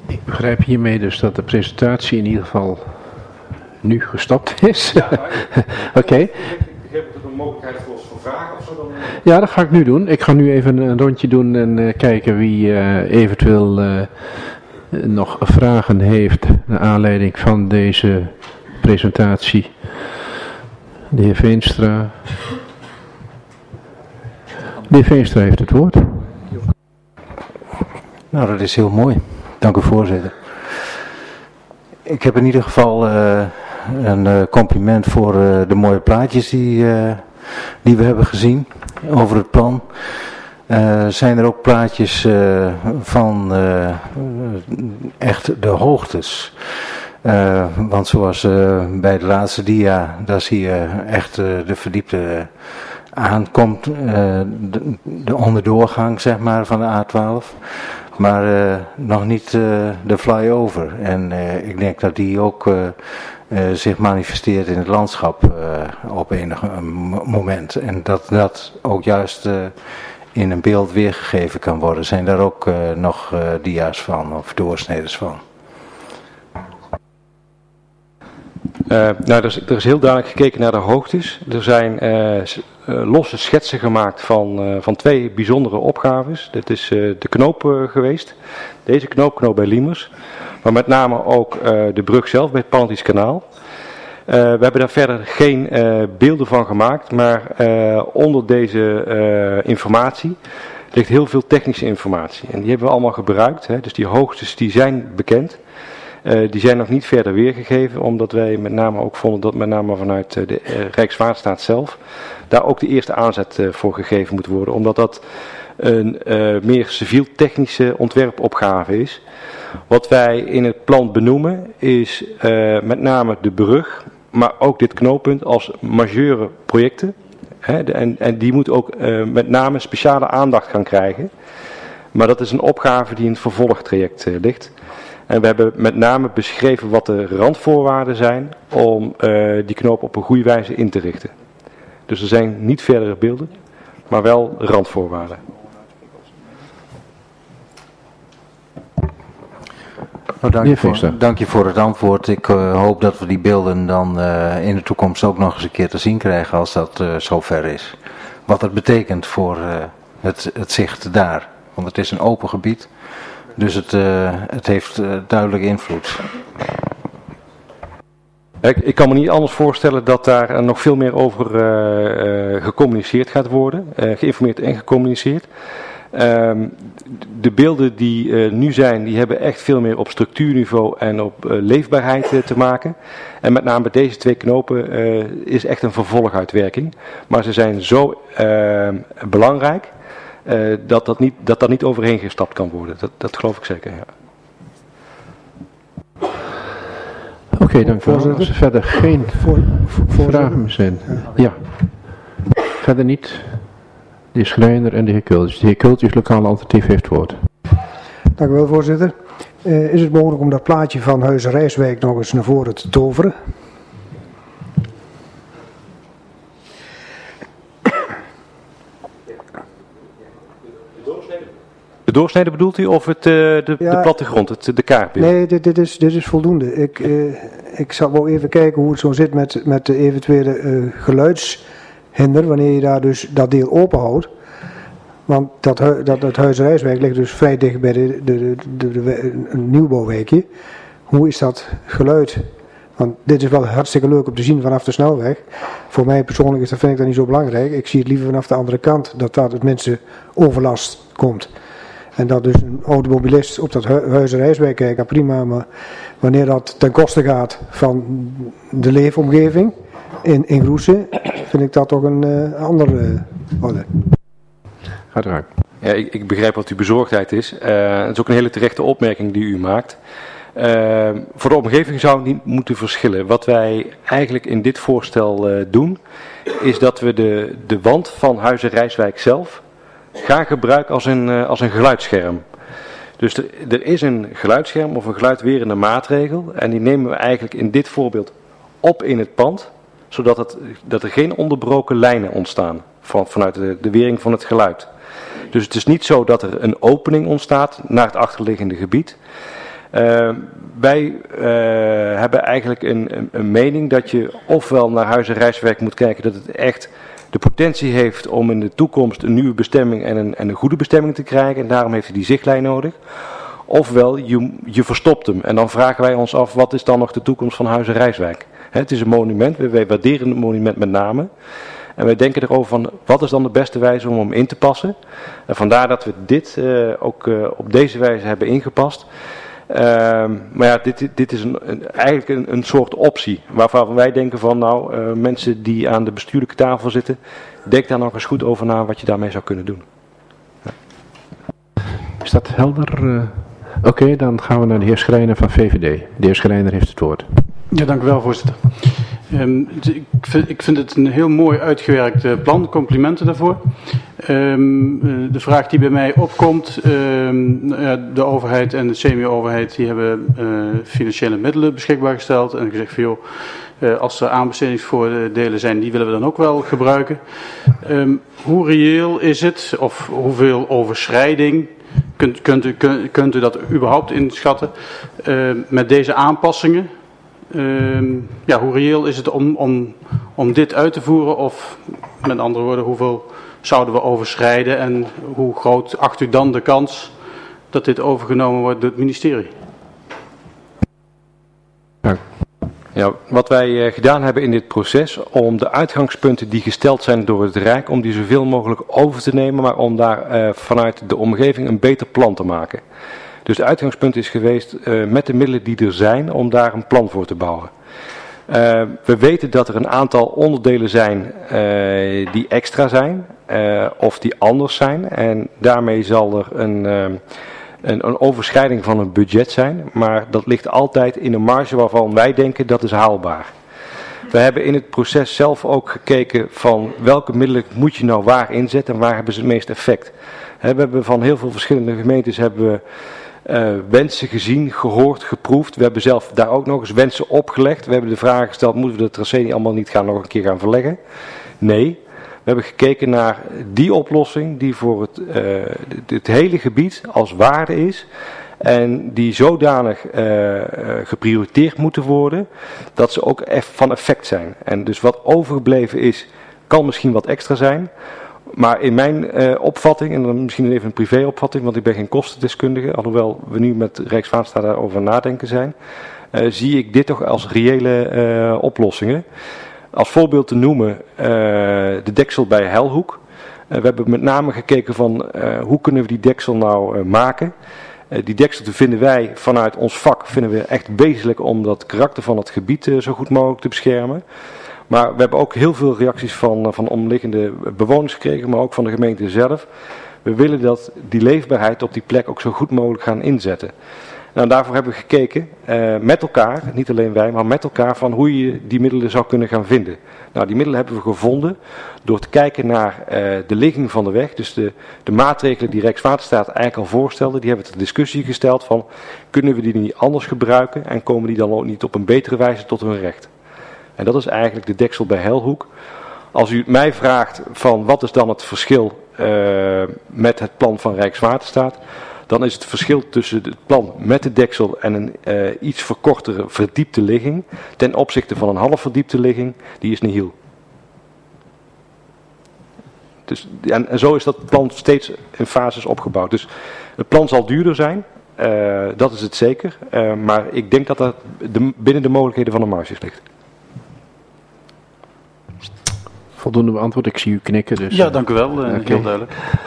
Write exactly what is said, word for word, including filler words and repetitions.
Ik begrijp hiermee dus dat de presentatie in ieder geval nu gestopt is. Ja, Oké. Okay. Ik begreep dat er een mogelijkheid voor, voor vragen of zo dan... Ja, dat ga ik nu doen. Ik ga nu even een rondje doen en uh, kijken wie uh, eventueel uh, nog vragen heeft naar aanleiding van deze presentatie. De heer Veenstra. De heer Veenstra heeft het woord. Nou, dat is heel mooi. Dank u, voorzitter. Ik heb in ieder geval uh, een uh, compliment voor uh, de mooie plaatjes die, uh, die we hebben gezien over het plan. Uh, zijn er ook plaatjes uh, van uh, echt de hoogtes. Uh, want zoals uh, bij de laatste dia, daar zie je echt uh, de verdiepte aankomt, uh, de, de onderdoorgang zeg maar van de A twaalf. Maar uh, nog niet uh, de flyover. En uh, ik denk dat die ook uh, uh, zich manifesteert in het landschap uh, op enig uh, moment. En dat dat ook juist uh, in een beeld weergegeven kan worden. Zijn daar ook uh, nog uh, dia's van of doorsneders van? Uh, nou, er is, er is heel duidelijk gekeken naar de hoogtes. Er zijn uh, uh, losse schetsen gemaakt van, uh, van twee bijzondere opgaves. Dit is uh, de knoop uh, geweest. Deze knoop, knoop bij Liemers. Maar met name ook uh, de brug zelf bij het Pantisch kanaal. Uh, we hebben daar verder geen uh, beelden van gemaakt. Maar uh, onder deze uh, informatie ligt heel veel technische informatie. En die hebben we allemaal gebruikt. Hè. Dus die hoogtes die zijn bekend. Uh, die zijn nog niet verder weergegeven, omdat wij met name ook vonden dat met name vanuit uh, de uh, Rijkswaterstaat zelf daar ook de eerste aanzet uh, voor gegeven moet worden, omdat dat een uh, meer civiel-technische ontwerpopgave is. Wat wij in het plan benoemen is uh, met name de brug, maar ook dit knooppunt als majeure projecten. Hè, de, en, en die moet ook uh, met name speciale aandacht gaan krijgen. Maar dat is een opgave die in het vervolgtraject uh, ligt. En we hebben met name beschreven wat de randvoorwaarden zijn om uh, die knoop op een goede wijze in te richten. Dus er zijn niet verdere beelden, maar wel randvoorwaarden. Nou, dank, je voor, dank je voor het antwoord. Ik uh, hoop dat we die beelden dan uh, in de toekomst ook nog eens een keer te zien krijgen als dat uh, zover is. Wat het betekent voor uh, het, het zicht daar. Want het is een open gebied. Dus het, uh, het heeft uh, duidelijk invloed. Ik, ik kan me niet anders voorstellen dat daar uh, nog veel meer over uh, uh, gecommuniceerd gaat worden. Uh, geïnformeerd en gecommuniceerd. Uh, de beelden die uh, nu zijn, die hebben echt veel meer op structuurniveau en op uh, leefbaarheid uh, te maken. En met name bij deze twee knopen uh, is echt een vervolguitwerking. Maar ze zijn zo uh, belangrijk. Uh, dat, dat, niet, dat dat niet overheen gestapt kan worden. Dat, dat geloof ik zeker, ja. Oké, okay, dank u wel. Als er verder geen voor, voor, vragen meer zijn. Ja. Verder niet. De heer Schreiner en de heer Kultjes. De heer Kultjes, lokaal alternatief, heeft woord. Dank u wel, voorzitter. Uh, is het mogelijk om dat plaatje van Huizen Rijswijk nog eens naar voren te toveren? De doorsnede bedoelt u of het, uh, de, ja, de plattegrond, het, de kaartbeeld? Nee, dit, dit, is, dit is voldoende. Ik, uh, ik zal wel even kijken hoe het zo zit met, met de eventuele uh, geluidshinder, wanneer je daar dus dat deel open houdt. Want dat, dat, dat Huizen Rijswijk ligt dus vrij dicht bij de, de, de, de, de, de, een nieuwbouwwijkje. Hoe is dat geluid? Want dit is wel hartstikke leuk om te zien vanaf de snelweg. Voor mij persoonlijk is dat, vind ik dat niet zo belangrijk. Ik zie het liever vanaf de andere kant, dat daar het mensen overlast komt. En dat dus een automobilist op dat Huizen Rijswijk kijkt, prima, maar wanneer dat ten koste gaat van de leefomgeving in, in Groessen, vind ik dat toch een uh, andere uh, orde. Gaat eruit. Ja, ik, ik begrijp wat uw bezorgdheid is. Uh, het is ook een hele terechte opmerking die u maakt. Uh, voor de omgeving zou het niet moeten verschillen. Wat wij eigenlijk in dit voorstel uh, doen, is dat we de, de wand van Huizen Rijswijk zelf gaan gebruiken als een, uh, als een geluidsscherm. Dus er, er is een geluidsscherm of een geluidwerende maatregel en die nemen we eigenlijk in dit voorbeeld op in het pand, zodat het, dat er geen onderbroken lijnen ontstaan van, vanuit de, de wering van het geluid. Dus het is niet zo dat er een opening ontstaat naar het achterliggende gebied. Uh, wij uh, hebben eigenlijk een, een, een mening dat je ofwel naar Huis en Rijkswerk moet kijken dat het echt de potentie heeft om in de toekomst een nieuwe bestemming en een, en een goede bestemming te krijgen. En daarom heeft hij die zichtlijn nodig. Ofwel, je, je verstopt hem. En dan vragen wij ons af, wat is dan nog de toekomst van Huis en Rijkswijk? He, het is een monument, wij waarderen het monument met name. En wij denken erover van, wat is dan de beste wijze om hem in te passen? En vandaar dat we dit uh, ook uh, op deze wijze hebben ingepast. Uh, maar ja, dit, dit is een, een, eigenlijk een, een soort optie. Waarvan wij denken van, nou, uh, mensen die aan de bestuurlijke tafel zitten, denk daar nog eens goed over na wat je daarmee zou kunnen doen. Ja. Is dat helder? Uh, Oké, okay, dan gaan we naar de heer Schrijner van V V D. De heer Schrijner heeft het woord. Ja, dank u wel, voorzitter. Um, ik, vind, ik vind het een heel mooi uitgewerkt uh, plan. Complimenten daarvoor. Um, uh, de vraag die bij mij opkomt, um, uh, de overheid en de semi-overheid die hebben uh, financiële middelen beschikbaar gesteld. En gezegd van joh, uh, als er aanbestedingsvoordelen zijn, die willen we dan ook wel gebruiken. Um, hoe reëel is het, of hoeveel overschrijding kunt, kunt, u, kunt, kunt u dat überhaupt inschatten uh, met deze aanpassingen? Uh, ja, hoe reëel is het om, om, om dit uit te voeren, of met andere woorden, hoeveel zouden we overschrijden en hoe groot acht u dan de kans dat dit overgenomen wordt door het ministerie? Ja, ja, wat wij uh, gedaan hebben in dit proces, om de uitgangspunten die gesteld zijn door het Rijk, om die zoveel mogelijk over te nemen, maar om daar uh, vanuit de omgeving een beter plan te maken. Dus het uitgangspunt is geweest uh, met de middelen die er zijn om daar een plan voor te bouwen. Uh, we weten dat er een aantal onderdelen zijn uh, die extra zijn uh, of die anders zijn. En daarmee zal er een, uh, een, een overschrijding van een budget zijn. Maar dat ligt altijd in een marge waarvan wij denken dat is haalbaar. We hebben in het proces zelf ook gekeken van welke middelen moet je nou waar inzetten en waar hebben ze het meest effect. We hebben van heel veel verschillende gemeentes hebben we Uh, wensen gezien, gehoord, geproefd. We hebben zelf daar ook nog eens wensen opgelegd. We hebben de vraag gesteld, moeten we de tracé niet allemaal niet gaan nog een keer gaan verleggen? Nee. We hebben gekeken naar die oplossing die voor het, uh, het hele gebied als waarde is. En die zodanig uh, uh, geprioriteerd moeten worden dat ze ook eff- van effect zijn. En dus wat overgebleven is, kan misschien wat extra zijn. Maar in mijn uh, opvatting, en dan misschien even een privéopvatting, want ik ben geen kostendeskundige, alhoewel we nu met Rijkswaterstaat daarover nadenken zijn, uh, zie ik dit toch als reële uh, oplossingen. Als voorbeeld te noemen uh, de deksel bij Helhoek. Uh, we hebben met name gekeken van uh, hoe kunnen we die deksel nou uh, maken. Uh, die deksel vinden wij vanuit ons vak vinden we echt wezenlijk om dat karakter van het gebied uh, zo goed mogelijk te beschermen. Maar we hebben ook heel veel reacties van, van omliggende bewoners gekregen, maar ook van de gemeente zelf. We willen dat die leefbaarheid op die plek ook zo goed mogelijk gaan inzetten. Nou, daarvoor hebben we gekeken uh, met elkaar, niet alleen wij, maar met elkaar van hoe je die middelen zou kunnen gaan vinden. Nou, die middelen hebben we gevonden door te kijken naar uh, de ligging van de weg. Dus de, de maatregelen die Rijkswaterstaat eigenlijk al voorstelde, die hebben we ter discussie gesteld van kunnen we die niet anders gebruiken en komen die dan ook niet op een betere wijze tot hun recht. En dat is eigenlijk de deksel bij Helhoek. Als u het mij vraagt van wat is dan het verschil uh, met het plan van Rijkswaterstaat, dan is het verschil tussen het plan met de deksel en een uh, iets verkortere verdiepte ligging ten opzichte van een half verdiepte ligging, die is nihil. Dus, en, en zo is dat plan steeds in fases opgebouwd. Dus het plan zal duurder zijn, uh, dat is het zeker, uh, maar ik denk dat dat de, binnen de mogelijkheden van de marges ligt. Voldoende beantwoord, ik zie u knikken. Dus, ja, dank u wel. Uh, okay. Heel duidelijk.